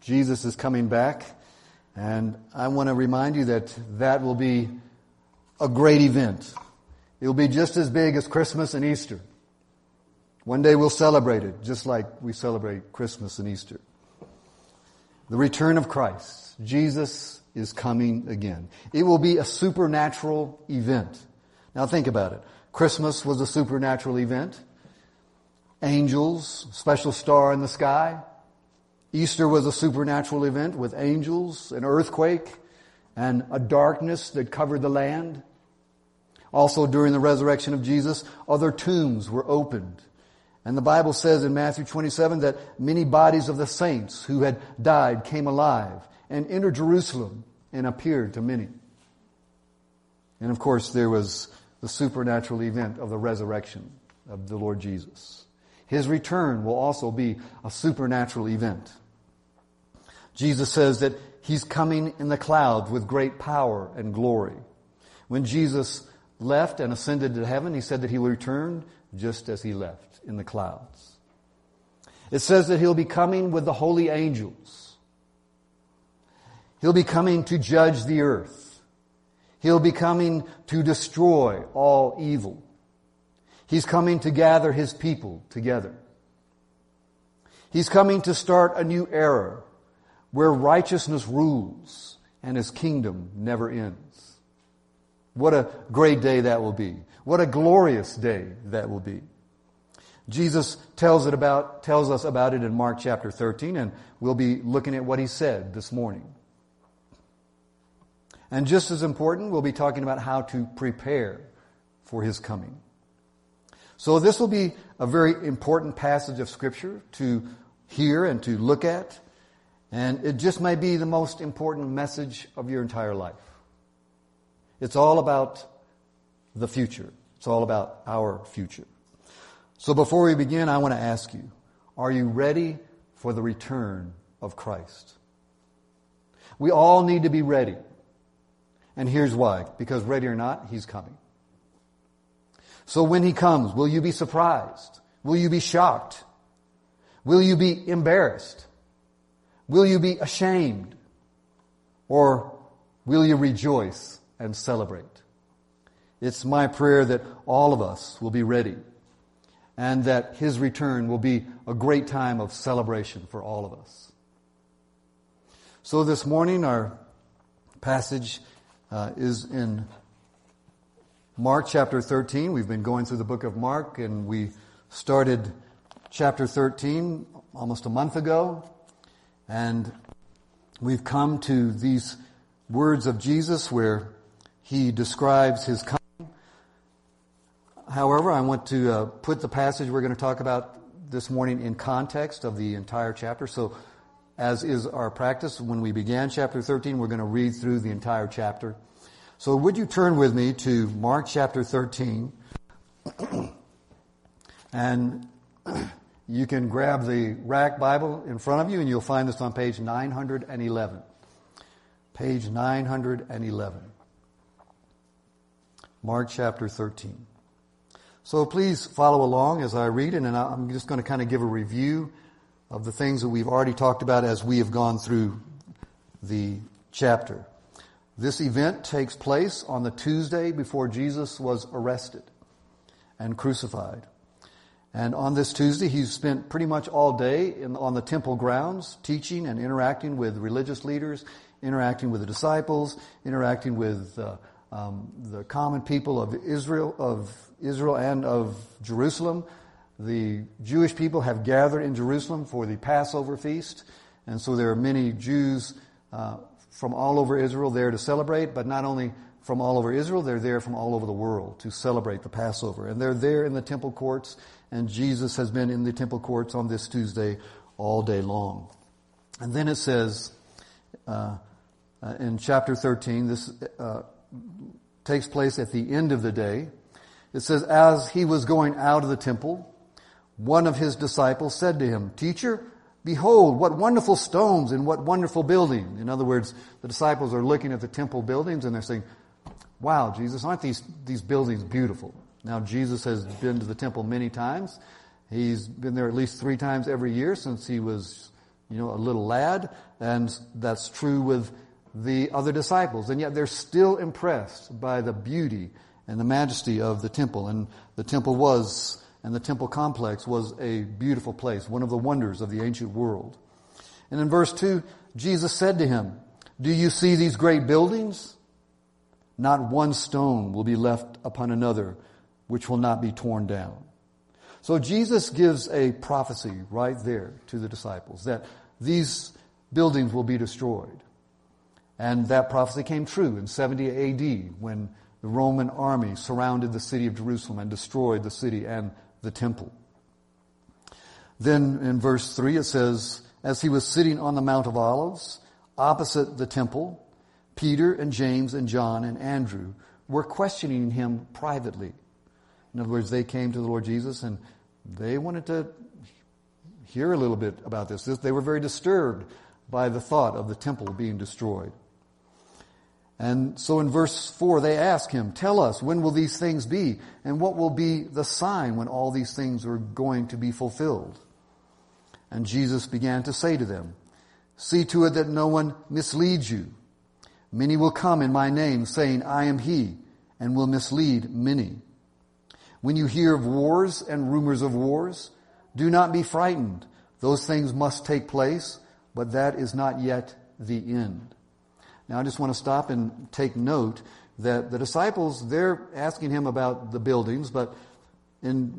Jesus is coming back. And I want to remind you that that will be a great event. It will be just as big as Christmas and Easter. One day we'll celebrate it, just like we celebrate Christmas and Easter. The return of Christ. Jesus is coming again. It will be a supernatural event. Now think about it. Christmas was a supernatural event. Angels, special star in the sky. Easter was a supernatural event with angels, an earthquake, and a darkness that covered the land. Also, during the resurrection of Jesus, other tombs were opened. And the Bible says in Matthew 27 that many bodies of the saints who had died came alive and entered Jerusalem and appeared to many. And of course, there was the supernatural event of the resurrection of the Lord Jesus. His return will also be a supernatural event. Jesus says that He's coming in the clouds with great power and glory. When Jesus left and ascended to heaven, He said that He will return just as He left, in the clouds. It says that He'll be coming with the holy angels. He'll be coming to judge the earth. He'll be coming to destroy all evil. He's coming to gather His people together. He's coming to start a new era where righteousness rules and His kingdom never ends. What a great day that will be. What a glorious day that will be. Jesus tells us about it in Mark chapter 13, and we'll be looking at what He said this morning. And just as important, we'll be talking about how to prepare for His coming. So this will be a very important passage of Scripture to hear and to look at. And it just may be the most important message of your entire life. It's all about the future. It's all about our future. So before we begin, I want to ask you, are you ready for the return of Christ? We all need to be ready. And here's why. Because ready or not, He's coming. So when He comes, will you be surprised? Will you be shocked? Will you be embarrassed? Will you be ashamed? Or will you rejoice and celebrate? It's my prayer that all of us will be ready and that His return will be a great time of celebration for all of us. So this morning our passage is in Mark chapter 13. We've been going through the book of Mark, and we started chapter 13 almost a month ago. And we've come to these words of Jesus where He describes His coming. However, I want to put the passage we're going to talk about this morning in context of the entire chapter. So, as is our practice, when we began chapter 13, we're going to read through the entire chapter. So would you turn with me to Mark chapter 13, and you can grab the Rack Bible in front of you, and you'll find this on page 911. Page 911. Mark chapter 13. So please follow along as I read, and I'm just going to kind of give a review of the things that we've already talked about as we have gone through the chapter. This event takes place on the Tuesday before Jesus was arrested and crucified. And on this Tuesday, He spent pretty much all day on the temple grounds, teaching and interacting with religious leaders, interacting with the disciples, interacting with the common people of Israel and of Jerusalem. The Jewish people have gathered in Jerusalem for the Passover feast, and so there are many Jews from all over Israel there to celebrate, but not only from all over Israel, they're there from all over the world to celebrate the Passover. And they're there in the temple courts, and Jesus has been in the temple courts on this Tuesday all day long. And then it says in chapter 13, this takes place at the end of the day. It says, as He was going out of the temple, one of His disciples said to Him, "Teacher, behold, what wonderful stones and what wonderful building." In other words, the disciples are looking at the temple buildings and they're saying, "Wow, Jesus, aren't these buildings beautiful?" Now, Jesus has been to the temple many times. He's been there at least 3 times every year since He was a little lad, and that's true with the other disciples. And yet they're still impressed by the beauty and the majesty of the temple. And the temple complex was a beautiful place, one of the wonders of the ancient world. And in verse 2, Jesus said to him, "Do you see these great buildings? Not one stone will be left upon another, which will not be torn down." So Jesus gives a prophecy right there to the disciples that these buildings will be destroyed. And that prophecy came true in 70 AD when the Roman army surrounded the city of Jerusalem and destroyed the city and the temple. Then in verse 3 it says, "As he was sitting on the Mount of Olives, opposite the temple, Peter and James and John and Andrew were questioning him privately." In other words, they came to the Lord Jesus and they wanted to hear a little bit about this. They were very disturbed by the thought of the temple being destroyed. And so in verse 4, they ask him, "Tell us, when will these things be? And what will be the sign when all these things are going to be fulfilled?" And Jesus began to say to them, "See to it that no one misleads you. Many will come in my name, saying, 'I am he,' and will mislead many. When you hear of wars and rumors of wars, do not be frightened. Those things must take place, but that is not yet the end." Now I just want to stop and take note that the disciples, they're asking him about the buildings, but in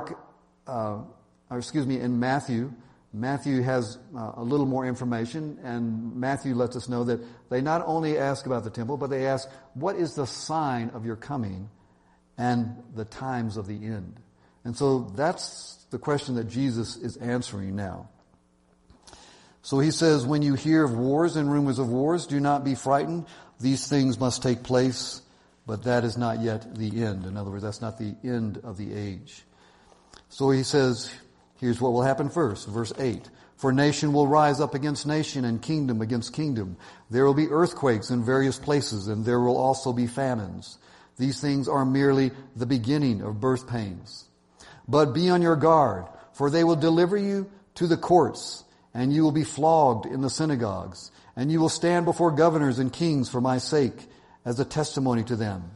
Matthew has a little more information, and Matthew lets us know that they not only ask about the temple, but they ask, "What is the sign of your coming and the times of the end?" And so that's the question that Jesus is answering now. So he says, "When you hear of wars and rumors of wars, do not be frightened. These things must take place, but that is not yet the end." In other words, that's not the end of the age. So he says, here's what will happen first. Verse 8, "For nation will rise up against nation and kingdom against kingdom. There will be earthquakes in various places, and there will also be famines. These things are merely the beginning of birth pains. But be on your guard, for they will deliver you to the courts, and you will be flogged in the synagogues, and you will stand before governors and kings for my sake as a testimony to them."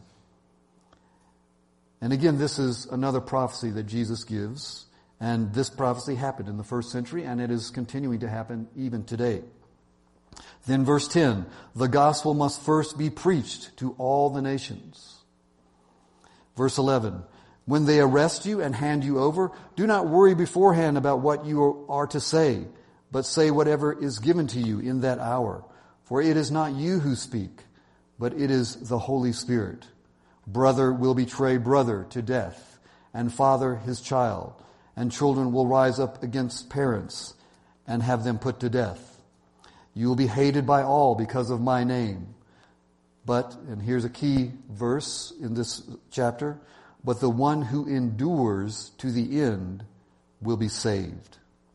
And again, this is another prophecy that Jesus gives, and this prophecy happened in the first century, and it is continuing to happen even today. Then verse 10, "The gospel must first be preached to all the nations." Verse 11, "When they arrest you and hand you over, do not worry beforehand about what you are to say, but say whatever is given to you in that hour. For it is not you who speak, but it is the Holy Spirit. Brother will betray brother to death, and father his child, and children will rise up against parents and have them put to death. You will be hated by all because of my name. But," and here's a key verse in this chapter, "but the one who endures to the end will be saved."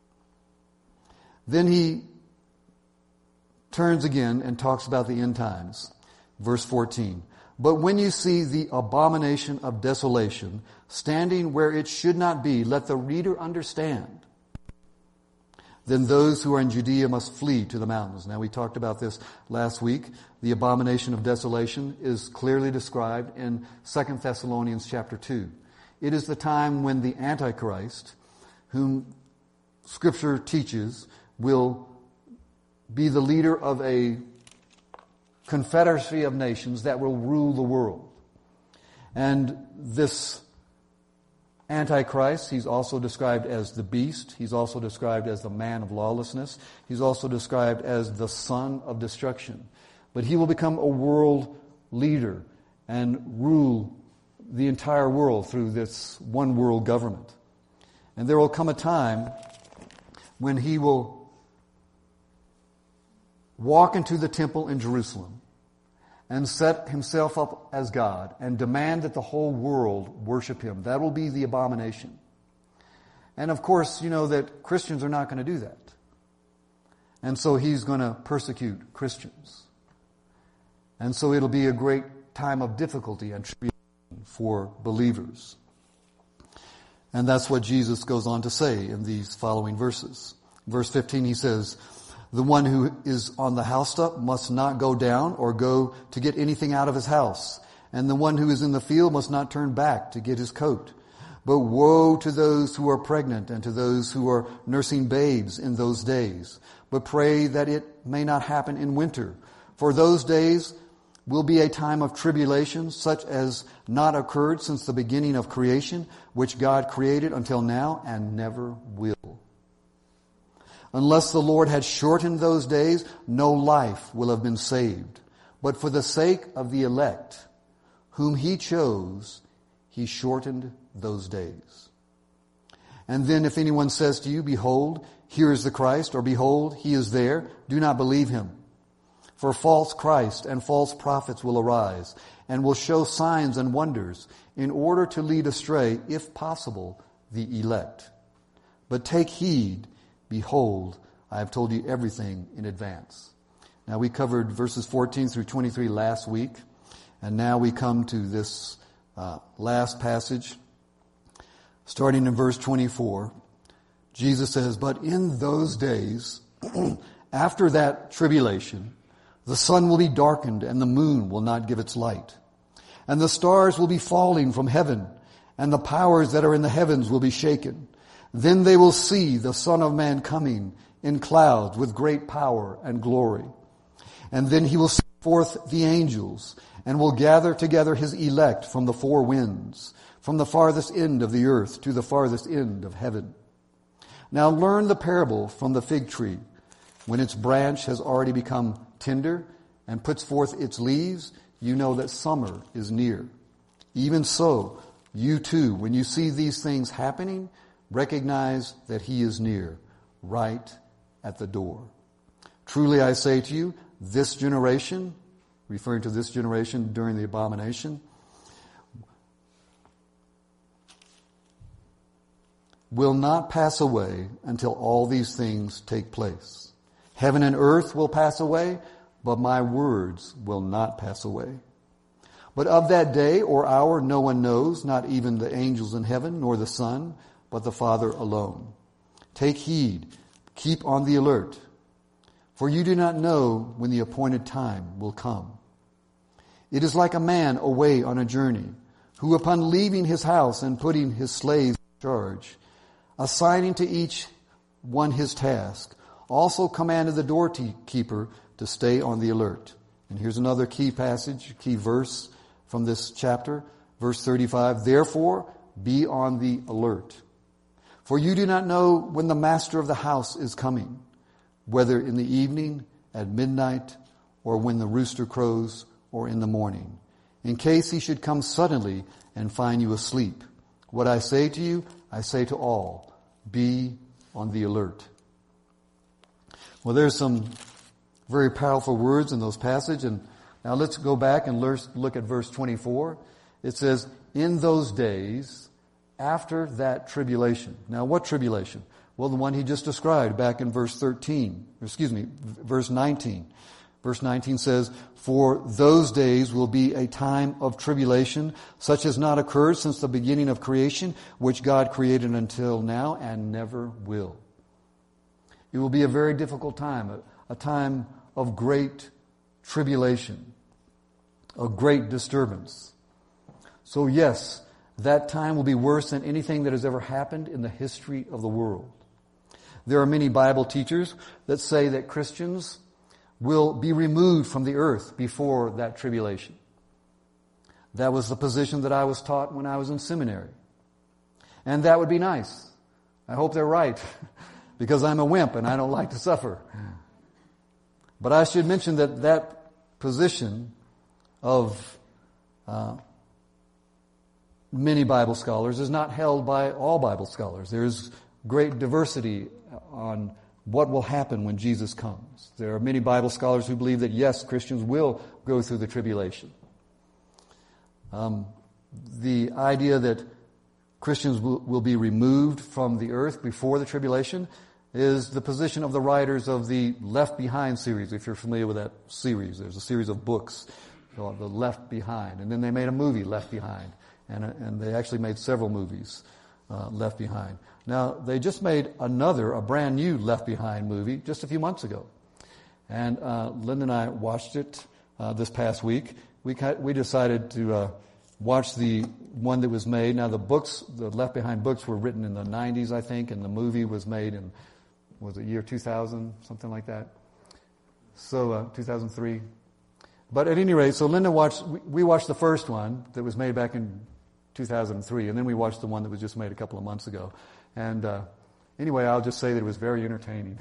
Then he turns again and talks about the end times. Verse 14, "But when you see the abomination of desolation standing where it should not be, let the reader understand. Then those who are in Judea must flee to the mountains." Now we talked about this last week. The abomination of desolation is clearly described in 2 Thessalonians chapter 2. It is the time when the Antichrist, whom Scripture teaches, will be the leader of a confederacy of nations that will rule the world. And this Antichrist, he's also described as the beast. He's also described as the man of lawlessness. He's also described as the son of destruction. But he will become a world leader and rule the entire world through this one world government. And there will come a time when he will walk into the temple in Jerusalem and set himself up as God and demand that the whole world worship him. That will be the abomination. And of course, you know that Christians are not going to do that. And so he's going to persecute Christians. And so it'll be a great time of difficulty and tribulation for believers. And that's what Jesus goes on to say in these following verses. Verse 15, he says, the one who is on the housetop must not go down or go to get anything out of his house. And the one who is in the field must not turn back to get his coat. But woe to those who are pregnant and to those who are nursing babes in those days. But pray that it may not happen in winter. For those days will be a time of tribulation such as not occurred since the beginning of creation, which God created until now and never will. Unless the Lord had shortened those days, no life will have been saved. But for the sake of the elect, whom he chose, he shortened those days. And then if anyone says to you, behold, here is the Christ, or behold, he is there, do not believe him. For false Christ and false prophets will arise, and will show signs and wonders, in order to lead astray, if possible, the elect. But take heed, behold, I have told you everything in advance. Now we covered verses 14 through 23 last week, and now we come to this last passage. Starting in verse 24, Jesus says, but in those days, after that tribulation, the sun will be darkened and the moon will not give its light. And the stars will be falling from heaven, and the powers that are in the heavens will be shaken. Then they will see the Son of Man coming in clouds with great power and glory. And then he will send forth the angels, and will gather together his elect from the four winds, from the farthest end of the earth to the farthest end of heaven. Now learn the parable from the fig tree. When its branch has already become tender and puts forth its leaves, you know that summer is near. Even so, you too, when you see these things happening, recognize that he is near, right at the door. Truly I say to you, this generation, referring to this generation during the abomination, will not pass away until all these things take place. Heaven and earth will pass away, but my words will not pass away. But of that day or hour no one knows, not even the angels in heaven, nor the Son, but the Father alone. Take heed, keep on the alert, for you do not know when the appointed time will come. It is like a man away on a journey, who upon leaving his house and putting his slaves in charge, assigning to each one his task, also commanded the doorkeeper to stay on the alert. And here's another key passage, key verse from this chapter, verse 35. Therefore, be on the alert. For you do not know when the master of the house is coming, whether in the evening, at midnight, or when the rooster crows, or in the morning, in case he should come suddenly and find you asleep. What I say to you, I say to all, be on the alert. Well, there's some very powerful words in those passages. And now let's go back and look at verse 24. It says, in those days, after that tribulation. Now what tribulation? Well, the one he just described back in verse 19. Verse 19 says, for those days will be a time of tribulation, such as not occurred since the beginning of creation, which God created until now and never will. It will be a very difficult time, a time of great tribulation, of great disturbance. So yes, that time will be worse than anything that has ever happened in the history of the world. There are many Bible teachers that say that Christians will be removed from the earth before that tribulation. That was the position that I was taught when I was in seminary. And that would be nice. I hope they're right, because I'm a wimp and I don't like to suffer. But I should mention that that position of many Bible scholars is not held by all Bible scholars. There's great diversity on what will happen when Jesus comes. There are many Bible scholars who believe that, yes, Christians will go through the tribulation. The idea that Christians will be removed from the earth before the tribulation is the position of the writers of the Left Behind series, if you're familiar with that series. There's a series of books called The Left Behind. And then they made a movie, Left Behind. And they actually made several movies. Left Behind. Now, they just made a brand new Left Behind movie just a few months ago. And Linda and I watched it this past week. We decided to watch the one that was made. Now, the Left Behind books were written in the 90s, I think, and the movie was made in, was it year 2000, something like that? So, 2003. But at any rate, so Linda we watched the first one that was made back in 2003, and then we watched the one that was just made a couple of months ago. And anyway, I'll just say that it was very entertaining.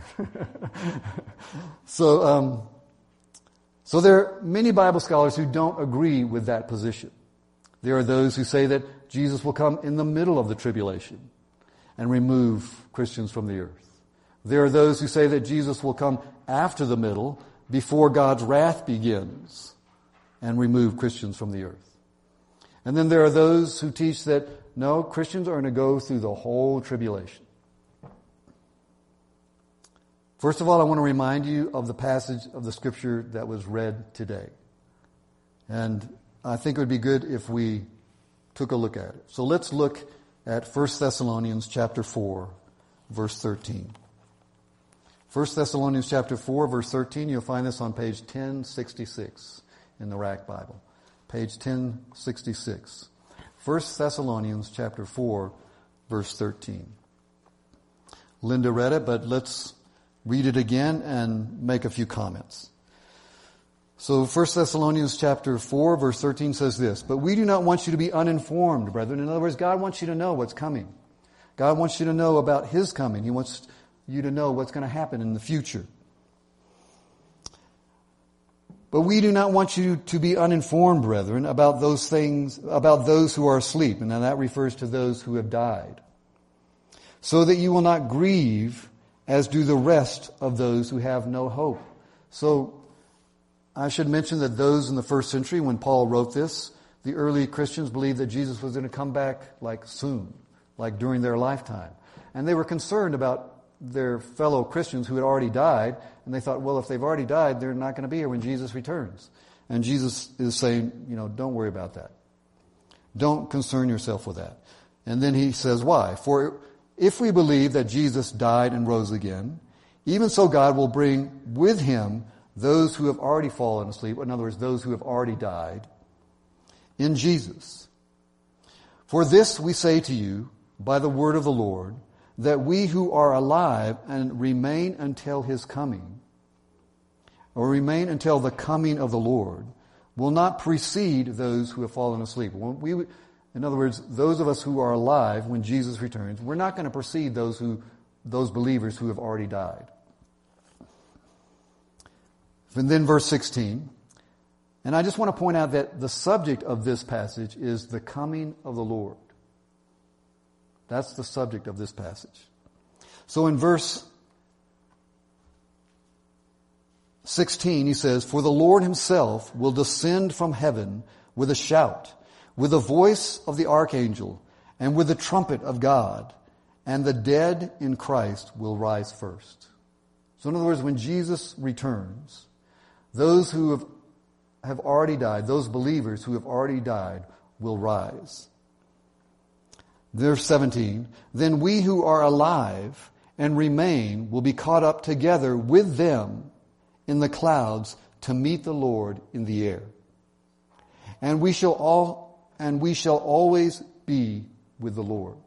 So there are many Bible scholars who don't agree with that position. There are those who say that Jesus will come in the middle of the tribulation and remove Christians from the earth. There are those who say that Jesus will come after the middle, before God's wrath begins, and remove Christians from the earth. And then there are those who teach that, no, Christians are going to go through the whole tribulation. First of all, I want to remind you of the passage of the Scripture that was read today. And I think it would be good if we took a look at it. So let's look at 1 Thessalonians chapter 4, verse 13. 1 Thessalonians chapter 4, verse 13, you'll find this on page 1066 in the Rack Bible. Page 1066. 1 Thessalonians chapter 4, verse 13. Linda read it, but let's read it again and make a few comments. So 1 Thessalonians chapter 4, verse 13 says this, "But we do not want you to be uninformed, brethren." In other words, God wants you to know what's coming. God wants you to know about His coming. He wants you to know what's going to happen in the future. "But we do not want you to be uninformed, brethren, about those things, about those who are asleep." And now that refers to those who have died. "So that you will not grieve as do the rest of those who have no hope." So I should mention that those in the first century, when Paul wrote this, the early Christians believed that Jesus was going to come back like soon, like during their lifetime. And they were concerned about their fellow Christians who had already died, and they thought, well, if they've already died, they're not going to be here when Jesus returns. And Jesus is saying, don't worry about that. Don't concern yourself with that. And then he says, why? "For if we believe that Jesus died and rose again, even so God will bring with Him those who have already fallen asleep," in other words, those who have already died, "in Jesus. For this we say to you by the word of the Lord, that we who are alive and remain until His coming, or remain until the coming of the Lord, will not precede those who have fallen asleep." In other words, those of us who are alive when Jesus returns, we're not going to precede those believers who have already died. And then verse 16, and I just want to point out that the subject of this passage is the coming of the Lord. That's the subject of this passage. So in verse 16, he says, "For the Lord Himself will descend from heaven with a shout, with the voice of the archangel, and with the trumpet of God, and the dead in Christ will rise first." So in other words, when Jesus returns, those who have already died, those believers who have already died, will rise. Verse 17, "Then we who are alive and remain will be caught up together with them in the clouds to meet the Lord in the air. And we shall always be with the Lord."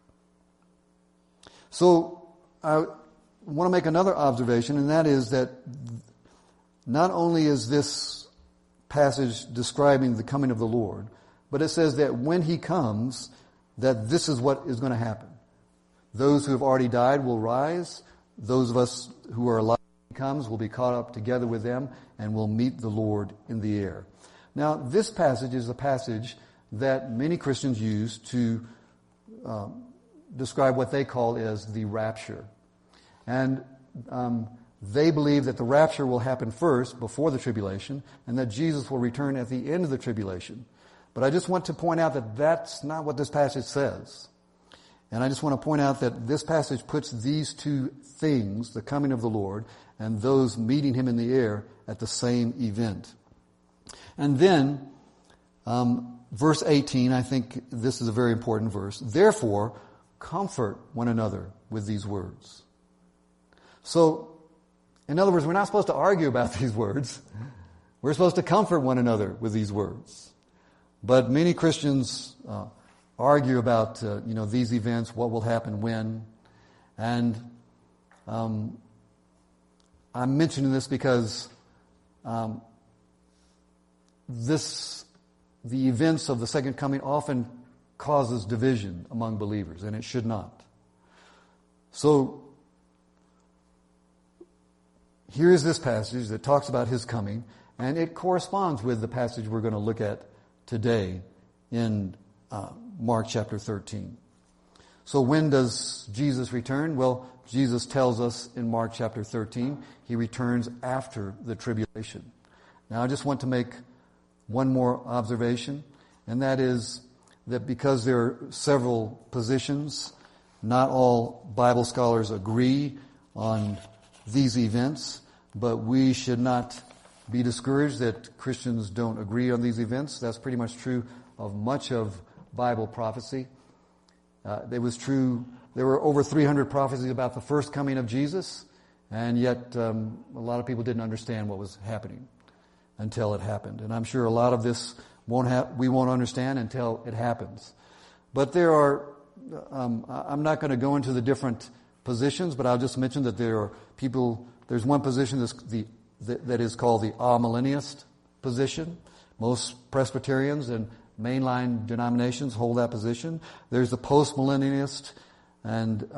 So I want to make another observation, and that is that not only is this passage describing the coming of the Lord, but it says that when He comes, that this is what is going to happen. Those who have already died will rise. Those of us who are alive when He comes will be caught up together with them and will meet the Lord in the air. Now, this passage is a passage that many Christians use to describe what they call as the rapture. And they believe that the rapture will happen first, before the tribulation, and that Jesus will return at the end of the tribulation. But I just want to point out that that's not what this passage says. And I just want to point out that this passage puts these two things, the coming of the Lord and those meeting Him in the air, at the same event. And then, verse 18, I think this is a very important verse. "Therefore, comfort one another with these words. So, in other words, we're not supposed to argue about these words. We're supposed to comfort one another with these words. But many Christians argue about, these events, what will happen when. And I'm mentioning this because the events of the second coming often causes division among believers, and it should not. So, here is this passage that talks about His coming, and it corresponds with the passage we're going to look at today in Mark chapter 13. So when does Jesus return? Well, Jesus tells us in Mark chapter 13, He returns after the tribulation. Now I just want to make one more observation, and that is that because there are several positions, not all Bible scholars agree on these events, but we should not be discouraged that Christians don't agree on these events. That's pretty much true of much of Bible prophecy. It was true, there were over 300 prophecies about the first coming of Jesus, and yet a lot of people didn't understand what was happening until it happened. And I'm sure a lot of this we won't understand until it happens. But there are, I'm not going to go into the different positions, but I'll just mention that there are people, there's one position that is called the amillennialist position. Most Presbyterians and mainline denominations hold that position. There's the postmillennialist, and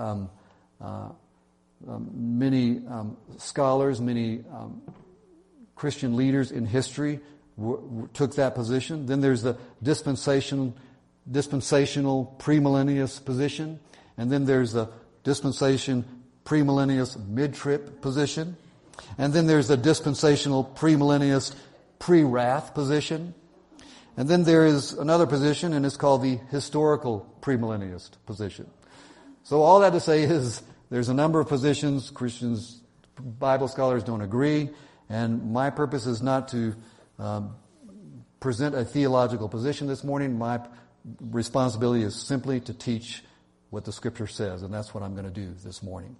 many scholars, many Christian leaders in history took that position. Then there's the dispensational premillennialist position, and then there's the dispensation premillennialist mid-trib position, and then there's the dispensational premillennialist pre-wrath position. And then there is another position, and it's called the historical premillennialist position. So all that to say is there's a number of positions. Christians, Bible scholars don't agree, and my purpose is not to present a theological position this morning. My responsibility is simply to teach what the Scripture says, and that's what I'm going to do this morning.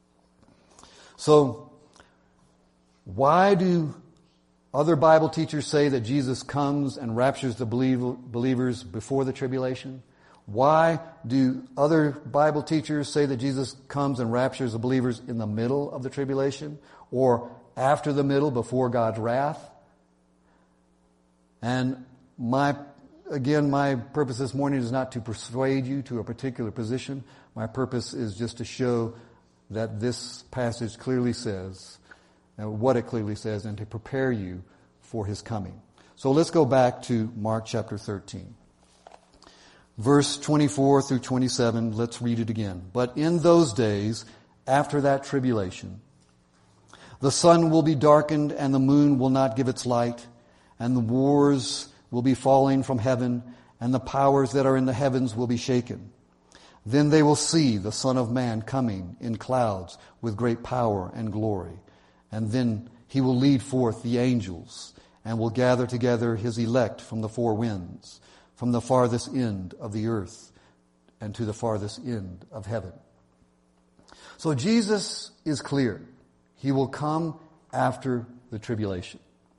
So, why do other Bible teachers say that Jesus comes and raptures the believers before the tribulation? Why do other Bible teachers say that Jesus comes and raptures the believers in the middle of the tribulation, or after the middle, before God's wrath? And my purpose this morning is not to persuade you to a particular position. My purpose is just to show that this passage clearly says what it clearly says, and to prepare you for His coming. So let's go back to Mark chapter 13. Verse 24 through 27, let's read it again. But in those days, after that tribulation, the sun will be darkened, and the moon will not give its light, and the wars will be falling from heaven, and the powers that are in the heavens will be shaken. Then they will see the Son of Man coming in clouds with great power and glory. And then He will lead forth the angels and will gather together His elect from the four winds, from the farthest end of the earth and to the farthest end of heaven. So Jesus is clear. He will come after the tribulation.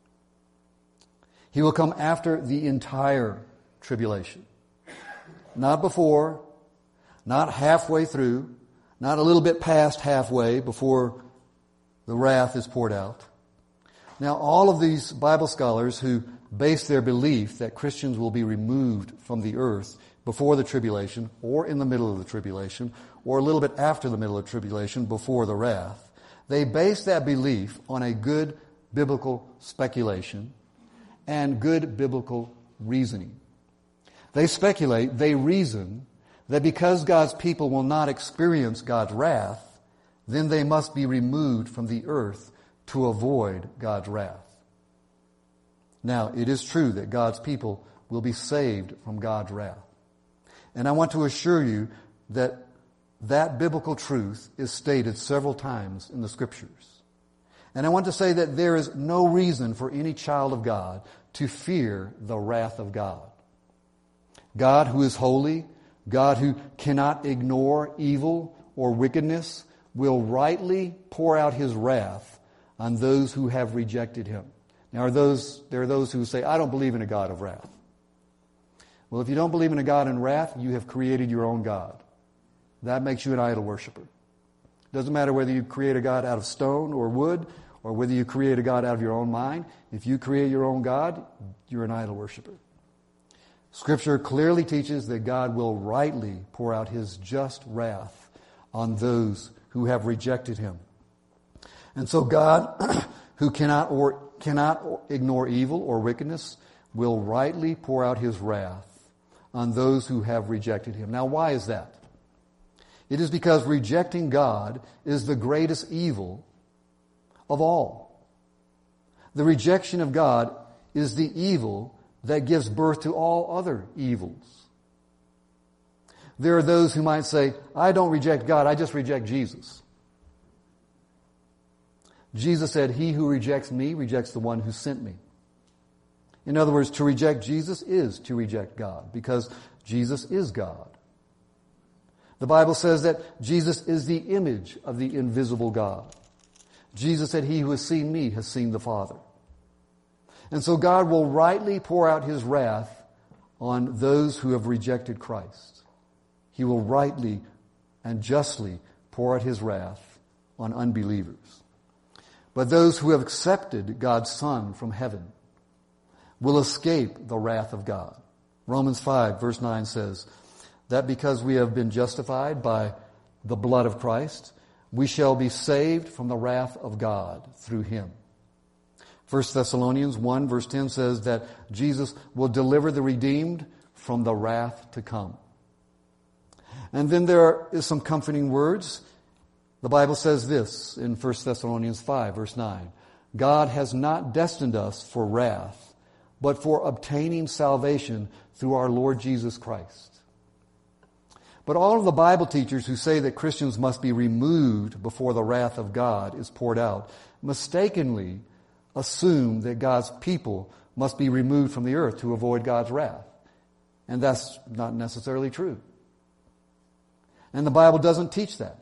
He will come after the entire tribulation. Not before, not halfway through, not a little bit past halfway before the wrath is poured out. Now, all of these Bible scholars who base their belief that Christians will be removed from the earth before the tribulation, or in the middle of the tribulation, or a little bit after the middle of the tribulation, before the wrath, they base that belief on a good biblical speculation and good biblical reasoning. They speculate, they reason, that because God's people will not experience God's wrath, then they must be removed from the earth to avoid God's wrath. Now, it is true that God's people will be saved from God's wrath. And I want to assure you that that biblical truth is stated several times in the Scriptures. And I want to say that there is no reason for any child of God to fear the wrath of God. God, who is holy, God who cannot ignore evil or wickedness will rightly pour out His wrath on those who have rejected Him. Now there are those who say, I don't believe in a God of wrath. Well, if you don't believe in a God in wrath, you have created your own God. That makes you an idol worshiper. It doesn't matter whether you create a God out of stone or wood, or whether you create a God out of your own mind. If you create your own God, you're an idol worshiper. Scripture clearly teaches that God will rightly pour out His just wrath on those who have rejected Him. And so God, who cannot ignore evil or wickedness, will rightly pour out His wrath on those who have rejected Him. Now, why is that? It is because rejecting God is the greatest evil of all. The rejection of God is the evil that gives birth to all other evils. There are those who might say, I don't reject God, I just reject Jesus. Jesus said, he who rejects me rejects the one who sent me. In other words, to reject Jesus is to reject God, because Jesus is God. The Bible says that Jesus is the image of the invisible God. Jesus said, he who has seen me has seen the Father. And so God will rightly pour out His wrath on those who have rejected Christ. He will rightly and justly pour out His wrath on unbelievers. But those who have accepted God's Son from heaven will escape the wrath of God. Romans 5 verse 9 says that because we have been justified by the blood of Christ, we shall be saved from the wrath of God through Him. 1 Thessalonians 1 verse 10 says that Jesus will deliver the redeemed from the wrath to come. And then there is some comforting words. The Bible says this in 1 Thessalonians 5 verse 9. God has not destined us for wrath, but for obtaining salvation through our Lord Jesus Christ. But all of the Bible teachers who say that Christians must be removed before the wrath of God is poured out mistakenly assume that God's people must be removed from the earth to avoid God's wrath. And that's not necessarily true. And the Bible doesn't teach that.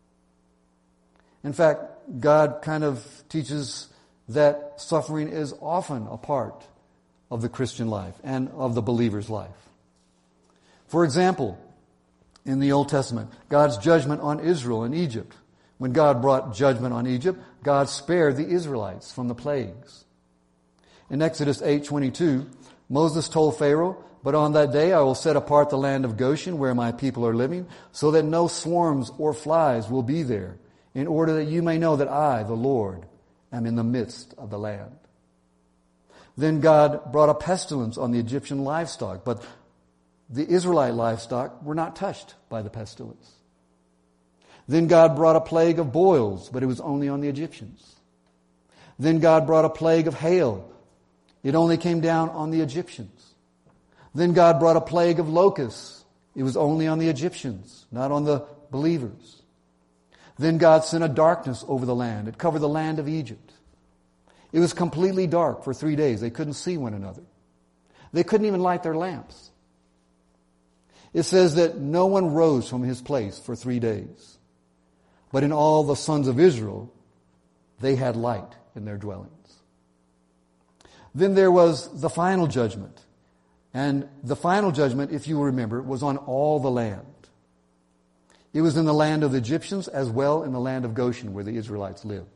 In fact, God kind of teaches that suffering is often a part of the Christian life and of the believer's life. For example, in the Old Testament, God's judgment on Israel in Egypt. When God brought judgment on Egypt, God spared the Israelites from the plagues. In Exodus 8:22, Moses told Pharaoh, but on that day I will set apart the land of Goshen where my people are living, so that no swarms or flies will be there, in order that you may know that I, the Lord, am in the midst of the land. Then God brought a pestilence on the Egyptian livestock, but the Israelite livestock were not touched by the pestilence. Then God brought a plague of boils, but it was only on the Egyptians. Then God brought a plague of hail. It only came down on the Egyptians. Then God brought a plague of locusts. It was only on the Egyptians, not on the believers. Then God sent a darkness over the land. It covered the land of Egypt. It was completely dark for 3 days. They couldn't see one another. They couldn't even light their lamps. It says that no one rose from his place for 3 days. But in all the sons of Israel, they had light in their dwellings. Then there was the final judgment. And the final judgment, if you remember, was on all the land. It was in the land of the Egyptians as well in the land of Goshen where the Israelites lived.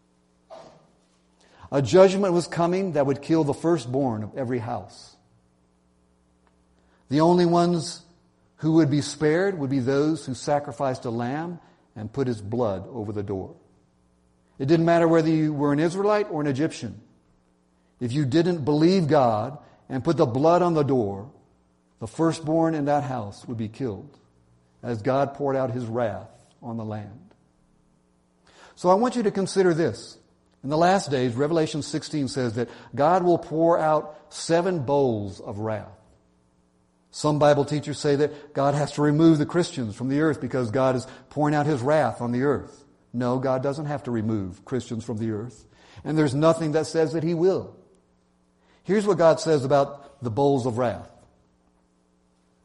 A judgment was coming that would kill the firstborn of every house. The only ones who would be spared would be those who sacrificed a lamb and put its blood over the door. It didn't matter whether you were an Israelite or an Egyptian. If you didn't believe God and put the blood on the door, the firstborn in that house would be killed as God poured out His wrath on the land. So I want you to consider this. In the last days, Revelation 16 says that God will pour out 7 bowls of wrath. Some Bible teachers say that God has to remove the Christians from the earth because God is pouring out His wrath on the earth. No, God doesn't have to remove Christians from the earth. And there's nothing that says that He will. Here's what God says about the bowls of wrath.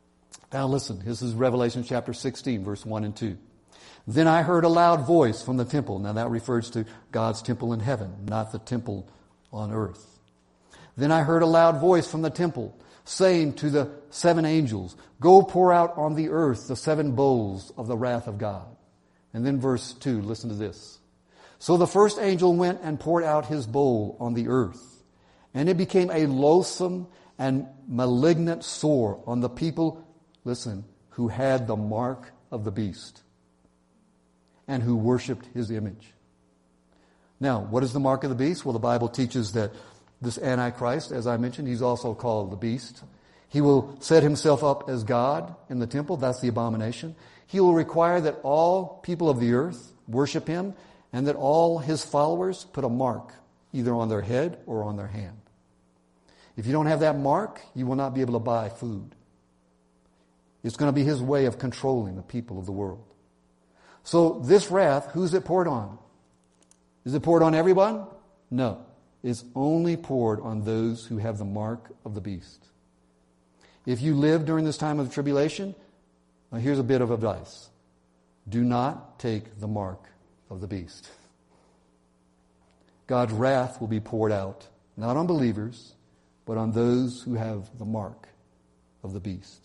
Now listen, this is Revelation chapter 16, verse 1 and 2. Then I heard a loud voice from the temple. Now that refers to God's temple in heaven, not the temple on earth. Then I heard a loud voice from the temple saying to the 7 angels, go pour out on the earth the 7 bowls of the wrath of God. And then verse 2, listen to this. So the first angel went and poured out his bowl on the earth, and it became a loathsome and malignant sore on the people, listen, who had the mark of the beast and who worshipped his image. Now, what is the mark of the beast? Well, the Bible teaches that this Antichrist, as I mentioned, he's also called the beast. He will set himself up as God in the temple. That's the abomination. He will require that all people of the earth worship him and that all his followers put a mark either on their head or on their hand. If you don't have that mark, you will not be able to buy food. It's going to be his way of controlling the people of the world. So this wrath, who's it poured on? Is it poured on everyone? No. It's only poured on those who have the mark of the beast. If you live during this time of tribulation, here's a bit of advice. Do not take the mark of the beast. God's wrath will be poured out, not on believers, but on those who have the mark of the beast.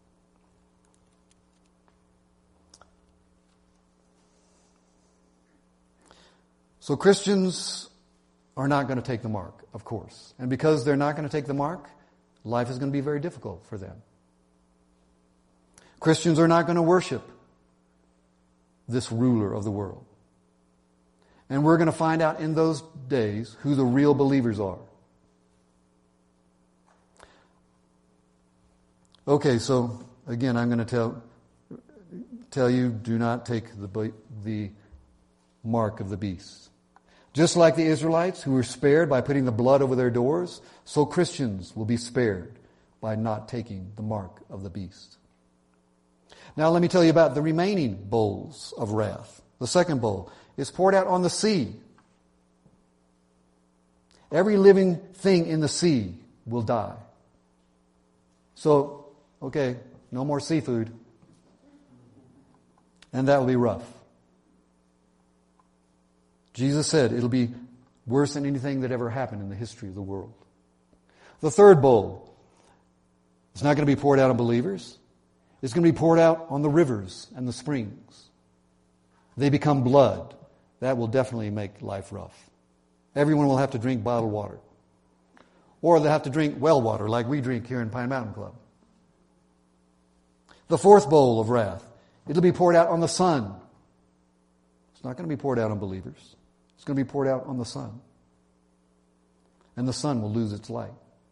So Christians are not going to take the mark, of course. And because they're not going to take the mark, life is going to be very difficult for them. Christians are not going to worship this ruler of the world. And we're going to find out in those days who the real believers are. Okay, so again, I'm going to tell you, do not take the mark of the beast. Just like the Israelites who were spared by putting the blood over their doors, so Christians will be spared by not taking the mark of the beast. Now let me tell you about the remaining bowls of wrath. The second bowl is poured out on the sea. Every living thing in the sea will die. So, okay, no more seafood. And that will be rough. Jesus said it'll be worse than anything that ever happened in the history of the world. The third bowl is not going to be poured out on believers. It's going to be poured out on the rivers and the springs. They become blood. That will definitely make life rough. Everyone will have to drink bottled water. Or they'll have to drink well water like we drink here in Pine Mountain Club. The fourth bowl of wrath, it'll be poured out on the sun. It's not going to be poured out on believers. It's going to be poured out on the sun. And the sun will lose its light.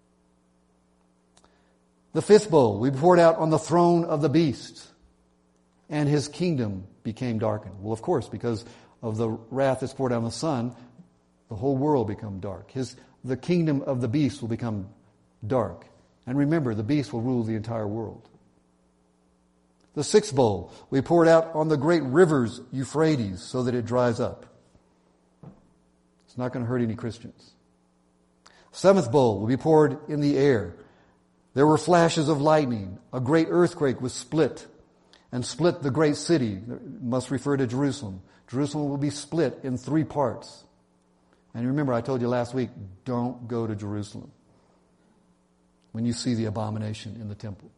The fifth bowl will be poured out on the throne of the beast. And his kingdom became darkened. Well, of course, because of the wrath that's poured out on the sun, the whole world become dark. The kingdom of the beast will become dark. And remember, the beast will rule the entire world. The sixth bowl will be poured out on the great rivers Euphrates so that it dries up. It's not going to hurt any Christians. Seventh bowl will be poured in the air. There were flashes of lightning. A great earthquake was split the great city. It must refer to Jerusalem. Jerusalem will be split in 3 parts. And remember, I told you last week, don't go to Jerusalem when you see the abomination in the temple.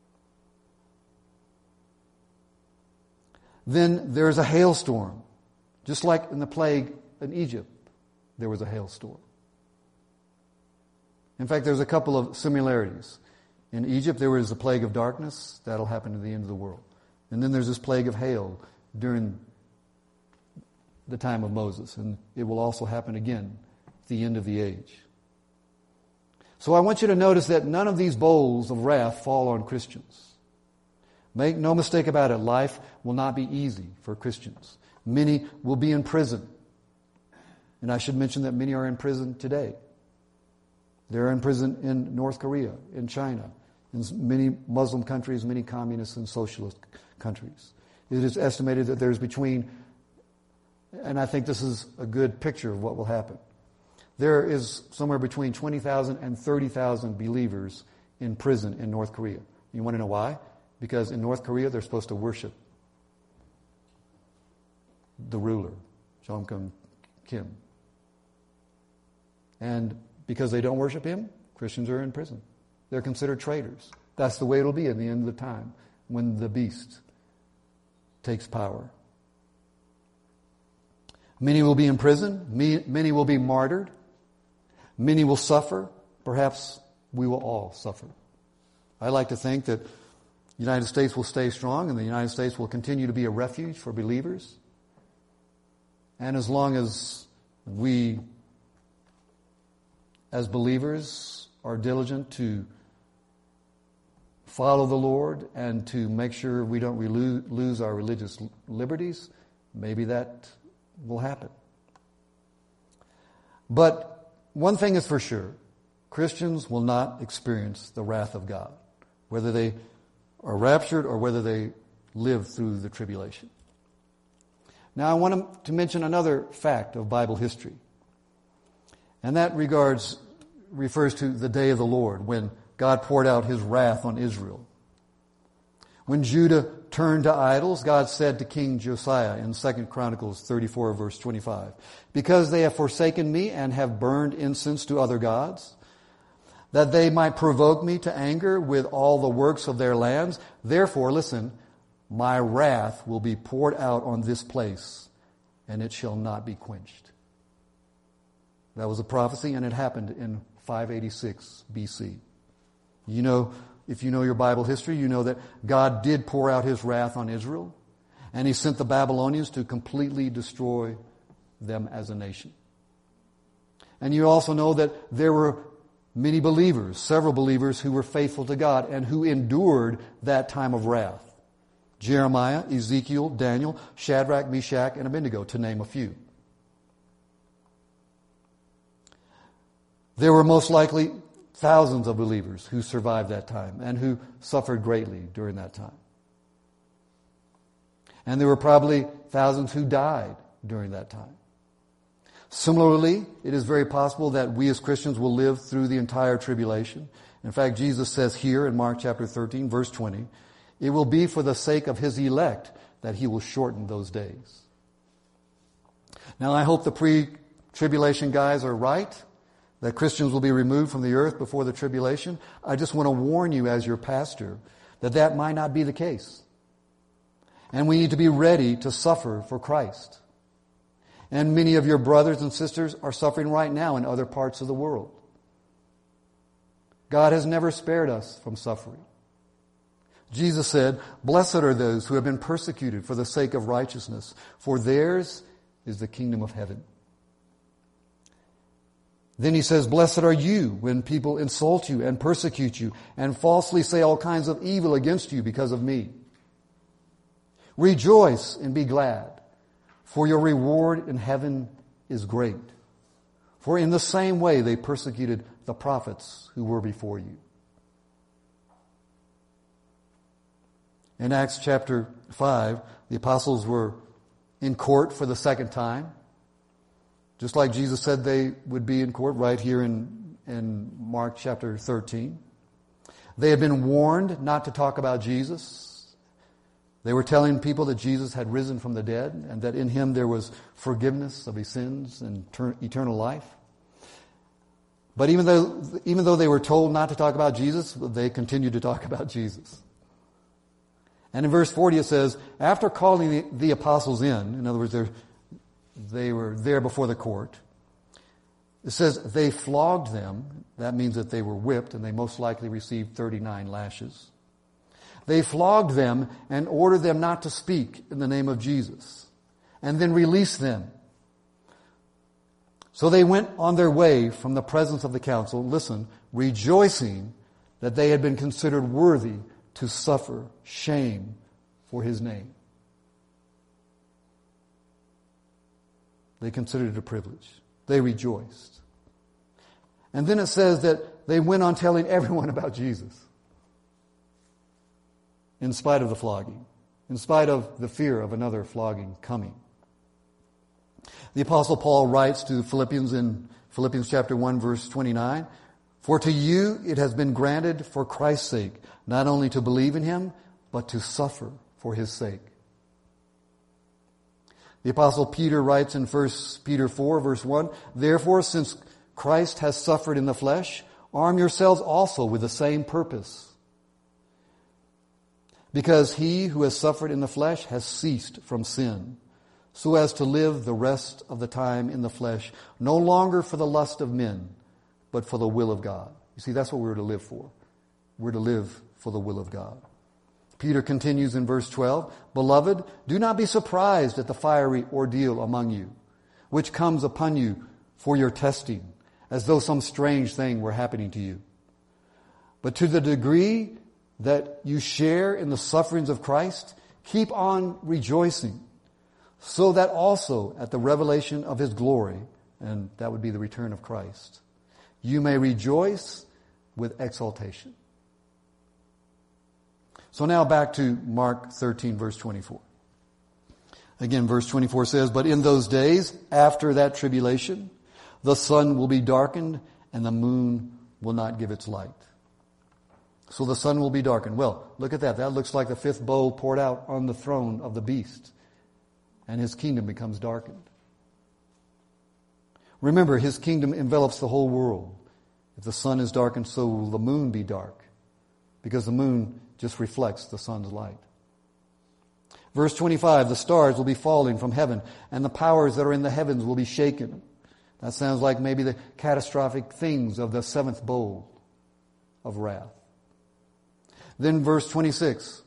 Then there's a hailstorm. Just like in the plague in Egypt, there was a hailstorm. In fact, there's a couple of similarities. In Egypt, there was a plague of darkness. That'll happen at the end of the world. And then there's this plague of hail during the time of Moses. And it will also happen again at the end of the age. So I want you to notice that none of these bowls of wrath fall on Christians. Make no mistake about it, life will not be easy for Christians. Many will be in prison. And I should mention that many are in prison today. They're in prison in North Korea, in China, in many Muslim countries, many communist and socialist countries. It is estimated that there's between, and I think this is a good picture of what will happen, there is somewhere between 20,000 and 30,000 believers in prison in North Korea. You want to know why? Because in North Korea, they're supposed to worship the ruler, Jong Kim. And because they don't worship him, Christians are in prison. They're considered traitors. That's the way it'll be at the end of the time, when the beast takes power. Many will be in prison. Many will be martyred. Many will suffer. Perhaps we will all suffer. I like to think that the United States will stay strong and the United States will continue to be a refuge for believers. And as long as we, as believers, are diligent to follow the Lord and to make sure we don't lose our religious liberties, maybe that will happen. But one thing is for sure, Christians will not experience the wrath of God, whether they are raptured or whether they live through the tribulation. Now I want to mention another fact of Bible history. And that refers to the day of the Lord, when God poured out his wrath on Israel. When Judah turned to idols, God said to King Josiah in 2 Chronicles 34, verse 25, "Because they have forsaken me and have burned incense to other gods, that they might provoke me to anger with all the works of their lands. Therefore," listen, "my wrath will be poured out on this place, and it shall not be quenched." That was a prophecy, and it happened in 586 BC. You know, if you know your Bible history, you know that God did pour out his wrath on Israel, and he sent the Babylonians to completely destroy them as a nation. And you also know that there were many believers, several believers, who were faithful to God and who endured that time of wrath. Jeremiah, Ezekiel, Daniel, Shadrach, Meshach, and Abednego, to name a few. There were most likely thousands of believers who survived that time and who suffered greatly during that time. And there were probably thousands who died during that time. Similarly, it is very possible that we as Christians will live through the entire tribulation. In fact, Jesus says here in Mark chapter 13, verse 20, "It will be for the sake of his elect that he will shorten those days." Now, I hope the pre-tribulation guys are right, that Christians will be removed from the earth before the tribulation. I just want to warn you as your pastor that that might not be the case. And we need to be ready to suffer for Christ. And many of your brothers and sisters are suffering right now in other parts of the world. God has never spared us from suffering. Jesus said, "Blessed are those who have been persecuted for the sake of righteousness, for theirs is the kingdom of heaven." Then he says, "Blessed are you when people insult you and persecute you and falsely say all kinds of evil against you because of me. Rejoice and be glad, for your reward in heaven is great. For in the same way they persecuted the prophets who were before you." In Acts chapter 5, the apostles were in court for the second time. Just like Jesus said they would be in court right here in Mark chapter 13. They had been warned not to talk about Jesus. They were telling people that Jesus had risen from the dead and that in him there was forgiveness of his sins and eternal life. But even though they were told not to talk about Jesus, they continued to talk about Jesus. And in verse 40 it says, after calling the apostles in other words, they were there before the court. It says they flogged them. That means that they were whipped, and they most likely received 39 lashes. They flogged them and ordered them not to speak in the name of Jesus, and then released them. So they went on their way from the presence of the council, listen, rejoicing that they had been considered worthy to suffer shame for his name. They considered it a privilege. They rejoiced. And then it says that they went on telling everyone about Jesus. In spite of the flogging. In spite of the fear of another flogging coming. The Apostle Paul writes to the Philippians in Philippians chapter 1 verse 29, "For to you it has been granted for Christ's sake, not only to believe in him, but to suffer for his sake. The Apostle Peter writes in 1 Peter 4, verse 1, "Therefore, since Christ has suffered in the flesh, arm yourselves also with the same purpose. Because he who has suffered in the flesh has ceased from sin, so as to live the rest of the time in the flesh, no longer for the lust of men, but for the will of God." You see, that's what we're to live for. We're to live for the will of God. Peter continues in verse 12, "Beloved, do not be surprised at the fiery ordeal among you, which comes upon you for your testing, as though some strange thing were happening to you. But to the degree that you share in the sufferings of Christ, keep on rejoicing, so that also at the revelation of his glory," and that would be the return of Christ, "you may rejoice with exultation." So now back to Mark 13, verse 24. Again, verse 24 says, "But in those days, after that tribulation, the sun will be darkened, and the moon will not give its light." So the sun will be darkened. Well, look at that. That looks like the fifth bowl poured out on the throne of the beast, and his kingdom becomes darkened. Remember, his kingdom envelops the whole world. If the sun is darkened, so will the moon be dark, because the moon just reflects the sun's light. Verse 25, "The stars will be falling from heaven, and the powers that are in the heavens will be shaken." That sounds like maybe the catastrophic things of the seventh bowl of wrath. Then verse 26,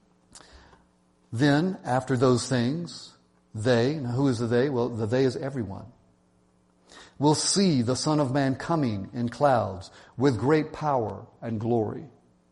"Then after those things, they," now who is the they? Well, the they is everyone, "will see the Son of Man coming in clouds with great power and glory."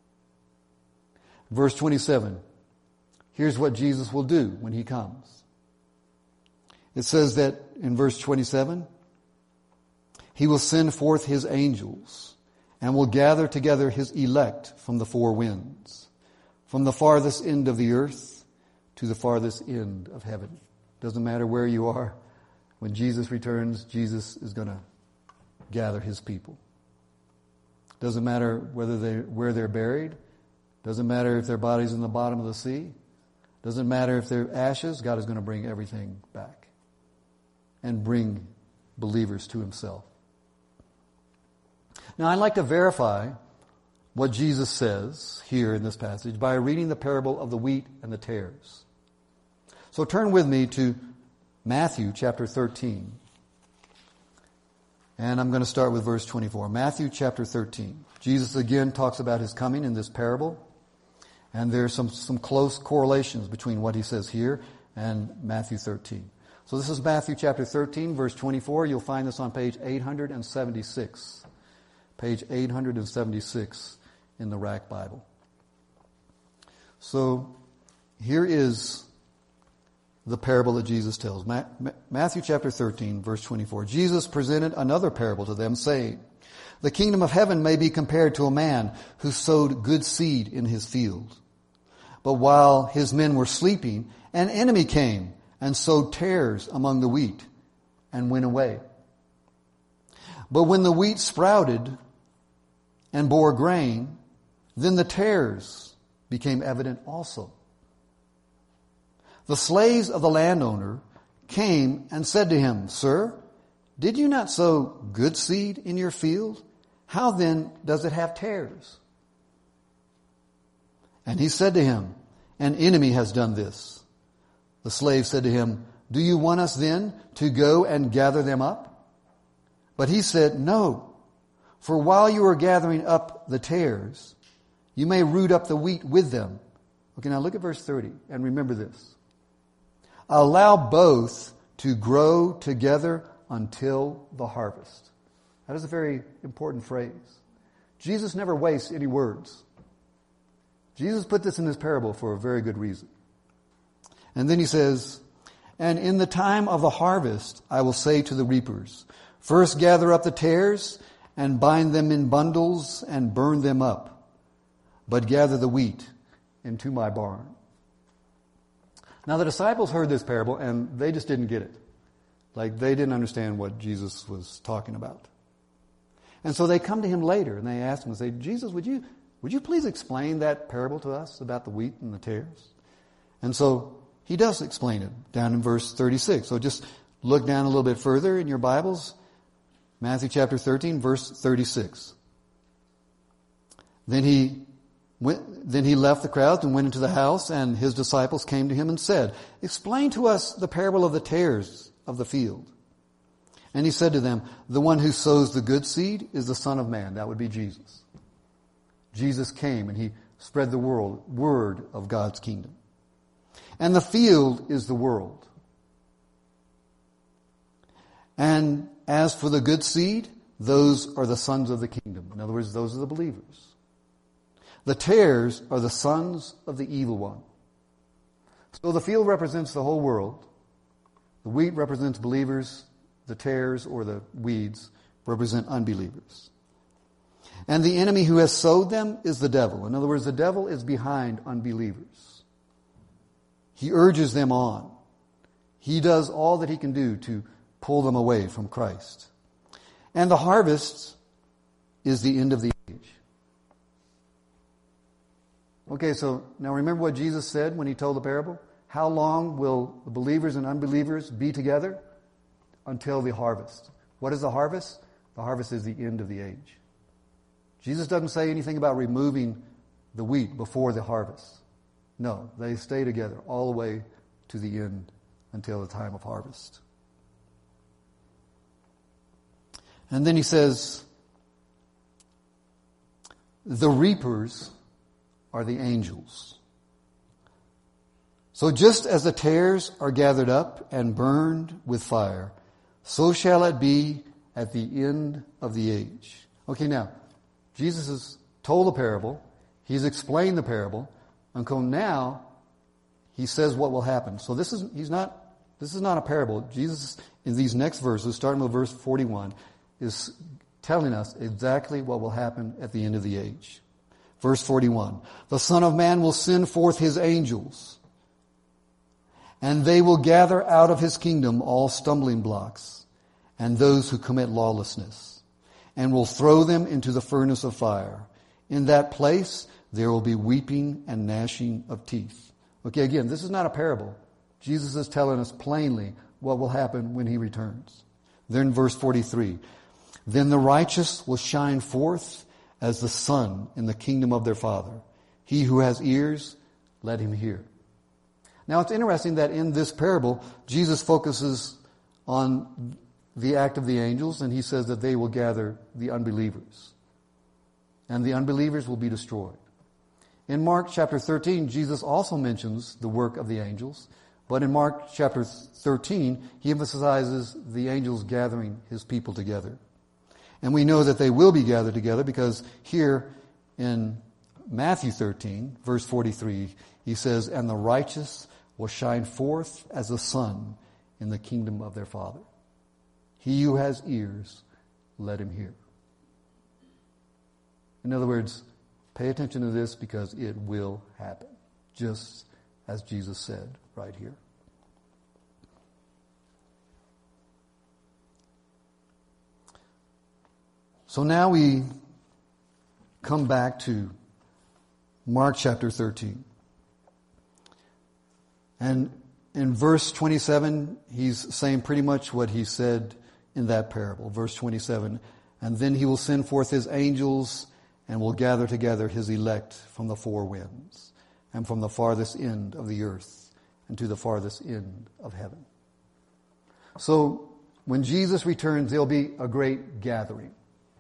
Verse 27, here's what Jesus will do when he comes. It says that in verse 27, "He will send forth his angels and will gather together his elect from the four winds, from the farthest end of the earth to the farthest end of heaven." Doesn't matter where you are. When Jesus returns, Jesus is going to gather his people. Doesn't matter where they're buried. Doesn't matter if their body's in the bottom of the sea. Doesn't matter if they're ashes. God is going to bring everything back and bring believers to himself. Now, I'd like to verify what Jesus says here in this passage by reading the parable of the wheat and the tares. So turn with me to Matthew chapter 13. And I'm going to start with verse 24. Matthew chapter 13. Jesus again talks about his coming in this parable. And there's some close correlations between what he says here and Matthew 13. So this is Matthew chapter 13, verse 24. You'll find this on page 876. Page 876 in the Rack Bible. So here is the parable that Jesus tells. Matthew chapter 13, verse 24. "Jesus presented another parable to them, saying, The kingdom of heaven may be compared to a man who sowed good seed in his field. But while his men were sleeping, an enemy came and sowed tares among the wheat and went away. But when the wheat sprouted and bore grain, then the tares became evident also. The slaves of the landowner came and said to him, Sir, did you not sow good seed in your field? How then does it have tares? And he said to him, An enemy has done this. The slave said to him, Do you want us then to go and gather them up? But he said, No, for while you are gathering up the tares, you may root up the wheat with them. Okay, now look at verse 30 and remember this. Allow both to grow together until the harvest. That is a very important phrase. Jesus never wastes any words. Jesus put this in this parable for a very good reason. And then he says, And in the time of the harvest, I will say to the reapers, First gather up the tares and bind them in bundles and burn them up, but gather the wheat into my barn. Now the disciples heard this parable and they just didn't get it. Like they didn't understand what Jesus was talking about. And so they come to him later and they ask him and say, Jesus, would you would you please explain that parable to us about the wheat and the tares? And so he does explain it down in verse 36. So just look down a little bit further in your Bibles. Matthew chapter 13, verse 36. Then he left the crowd and went into the house, and his disciples came to him and said, "Explain to us the parable of the tares of the field." And he said to them, "The one who sows the good seed is the Son of Man." That would be Jesus. Jesus came and he spread the word of God's kingdom. And the field is the world. And as for the good seed, those are the sons of the kingdom. In other words, those are the believers. The tares are the sons of the evil one. So the field represents the whole world. The wheat represents believers. The tares, or the weeds, represent unbelievers. And the enemy who has sowed them is the devil. In other words, the devil is behind unbelievers. He urges them on. He does all that he can do to pull them away from Christ. And the harvest is the end of the age. Okay, so now remember what Jesus said when he told the parable? How long will the believers and unbelievers be together? Until the harvest. What is the harvest? The harvest is the end of the age. Jesus doesn't say anything about removing the wheat before the harvest. No, they stay together all the way to the end until the time of harvest. And then he says, the reapers are the angels. So just as the tares are gathered up and burned with fire, so shall it be at the end of the age. Okay, now, Jesus has told the parable. He's explained the parable. Until now, he says what will happen. So this is not a parable. Jesus, in these next verses, starting with verse 41, is telling us exactly what will happen at the end of the age. Verse 41, the Son of Man will send forth his angels, and they will gather out of his kingdom all stumbling blocks and those who commit lawlessness, and will throw them into the furnace of fire. In that place there will be weeping and gnashing of teeth. Okay, again, this is not a parable. Jesus is telling us plainly what will happen when he returns. Then verse 43, then the righteous will shine forth as the sun in the kingdom of their Father. He who has ears, let him hear. Now it's interesting that in this parable, Jesus focuses on the act of the angels, and he says that they will gather the unbelievers. And the unbelievers will be destroyed. In Mark chapter 13, Jesus also mentions the work of the angels. But in Mark chapter 13, he emphasizes the angels gathering his people together. And we know that they will be gathered together because here in Matthew 13, verse 43, he says, and the righteous will shine forth as the sun in the kingdom of their Father. He who has ears, let him hear. In other words, pay attention to this because it will happen, just as Jesus said right here. So now we come back to Mark chapter 13. And in verse 27, he's saying pretty much what he said in that parable. Verse 27, and then he will send forth his angels and will gather together his elect from the four winds and from the farthest end of the earth and to the farthest end of heaven. So when Jesus returns, there'll be a great gathering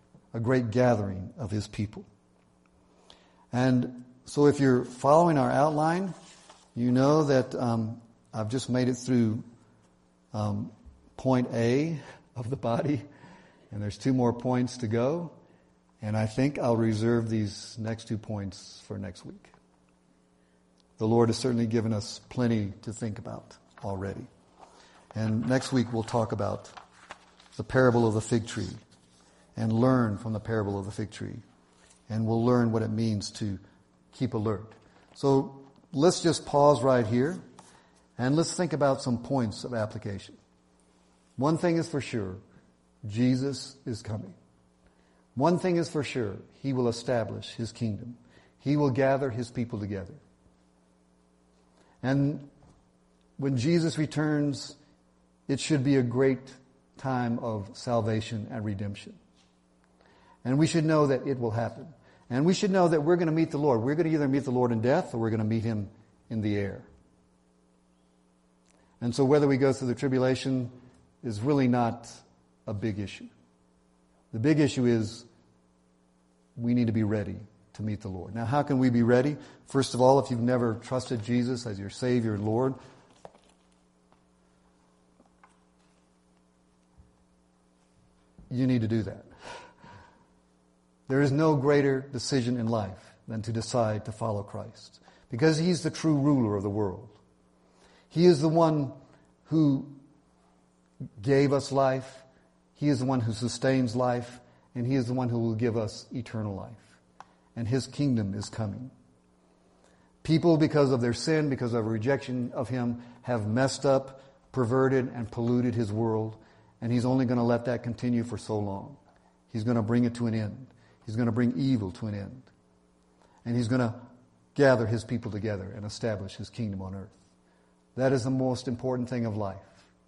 of his people. And so if you're following our outline, you know that I've just made it through point A of the body, and there's 2 more points to go. And I think I'll reserve these next 2 points for next week. The Lord has certainly given us plenty to think about already. And next week we'll talk about the parable of the fig tree and learn from the parable of the fig tree. And we'll learn what it means to keep alert. So let's just pause right here and let's think about some points of application. One thing is for sure, Jesus is coming. One thing is for sure, he will establish his kingdom. He will gather His people together. And when Jesus returns, it should be a great time of salvation and redemption. And we should know that it will happen. And we should know that we're going to meet the Lord. We're going to either meet the Lord in death or we're going to meet Him in the air. And so whether we go through the tribulation is really not a big issue. The big issue is we need to be ready to meet the Lord. Now, how can we be ready? First of all, if you've never trusted Jesus as your Savior and Lord, you need to do that. There is no greater decision in life than to decide to follow Christ, because He's the true ruler of the world. He is the one who gave us life. He is the one who sustains life, and He is the one who will give us eternal life. And His kingdom is coming. People, because of their sin, because of rejection of Him, have messed up, perverted, and polluted His world, and He's only going to let that continue for so long. He's going to bring it to an end. He's going to bring evil to an end. And He's going to gather His people together and establish His kingdom on earth. That is the most important thing of life.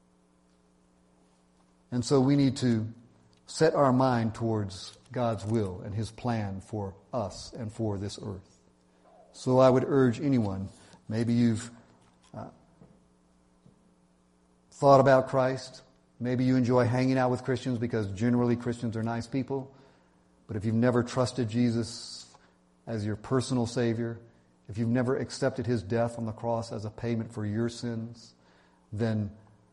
And so we need to set our mind towards God's will and His plan for us and for this earth. So I would urge anyone, maybe you've thought about Christ, maybe you enjoy hanging out with Christians because generally Christians are nice people, but if you've never trusted Jesus as your personal Savior, if you've never accepted His death on the cross as a payment for your sins, then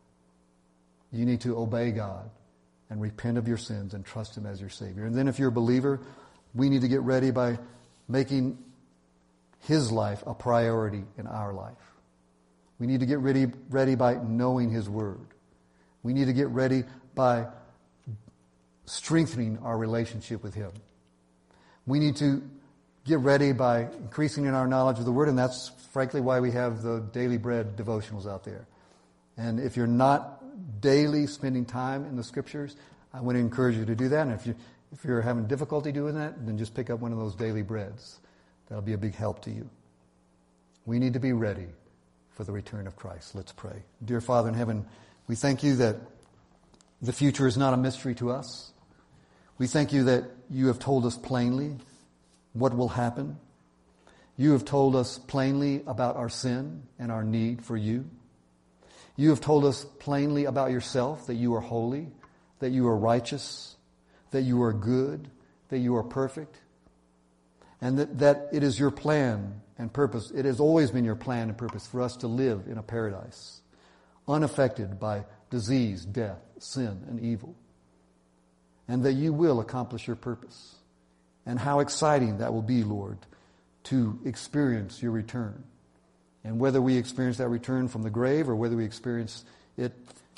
you need to obey God and repent of your sins and trust Him as your Savior. And then if you're a believer, we need to get ready by making His life a priority in our life. We need to get ready by knowing His Word. We need to get ready by strengthening our relationship with Him. We need to get ready by increasing in our knowledge of the Word, and that's frankly why we have the Daily Bread devotionals out there. And if you're not daily spending time in the Scriptures, I want to encourage you to do that. And if you're having difficulty doing that, then just pick up one of those daily breads. That'll be a big help to you. We need to be ready for the return of Christ. Let's pray. Dear Father in heaven, we thank You that the future is not a mystery to us. We thank You that You have told us plainly what will happen. You have told us plainly about our sin and our need for You. You have told us plainly about Yourself, that You are holy, that You are righteous, that You are good, that You are perfect, and that it is Your plan and purpose. It has always been Your plan and purpose for us to live in a paradise, unaffected by disease, death, sin, and evil, and that You will accomplish Your purpose. And how exciting that will be, Lord, to experience Your return. And whether we experience that return from the grave or whether we experience it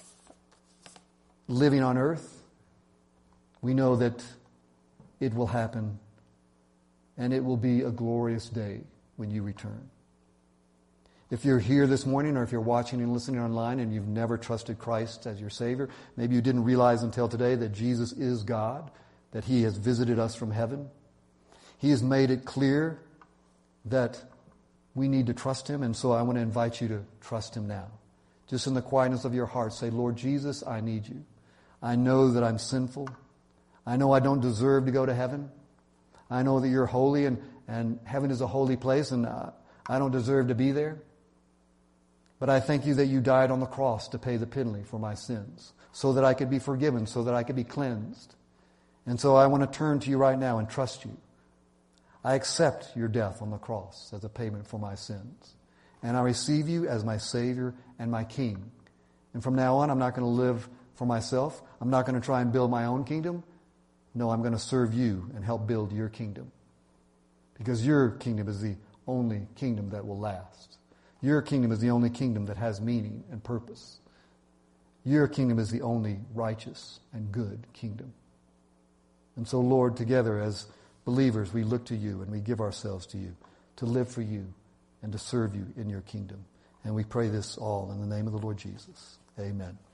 living on earth, we know that it will happen, and it will be a glorious day when You return. If you're here this morning, or if you're watching and listening online and you've never trusted Christ as your Savior, maybe you didn't realize until today that Jesus is God, that He has visited us from heaven. He has made it clear that we need to trust Him, and so I want to invite you to trust Him now. Just in the quietness of your heart, say, Lord Jesus, I need You. I know that I'm sinful. I know I don't deserve to go to heaven. I know that You're holy, and heaven is a holy place, and I don't deserve to be there. But I thank You that You died on the cross to pay the penalty for my sins, so that I could be forgiven, so that I could be cleansed. And so I want to turn to You right now and trust You. I accept Your death on the cross as a payment for my sins. And I receive You as my Savior and my King. And from now on, I'm not going to live for myself. I'm not going to try and build my own kingdom. No, I'm going to serve You and help build Your kingdom. Because Your kingdom is the only kingdom that will last. Your kingdom is the only kingdom that has meaning and purpose. Your kingdom is the only righteous and good kingdom. And so, Lord, together as believers, we look to You and we give ourselves to You to live for You and to serve You in Your kingdom. And we pray this all in the name of the Lord Jesus. Amen.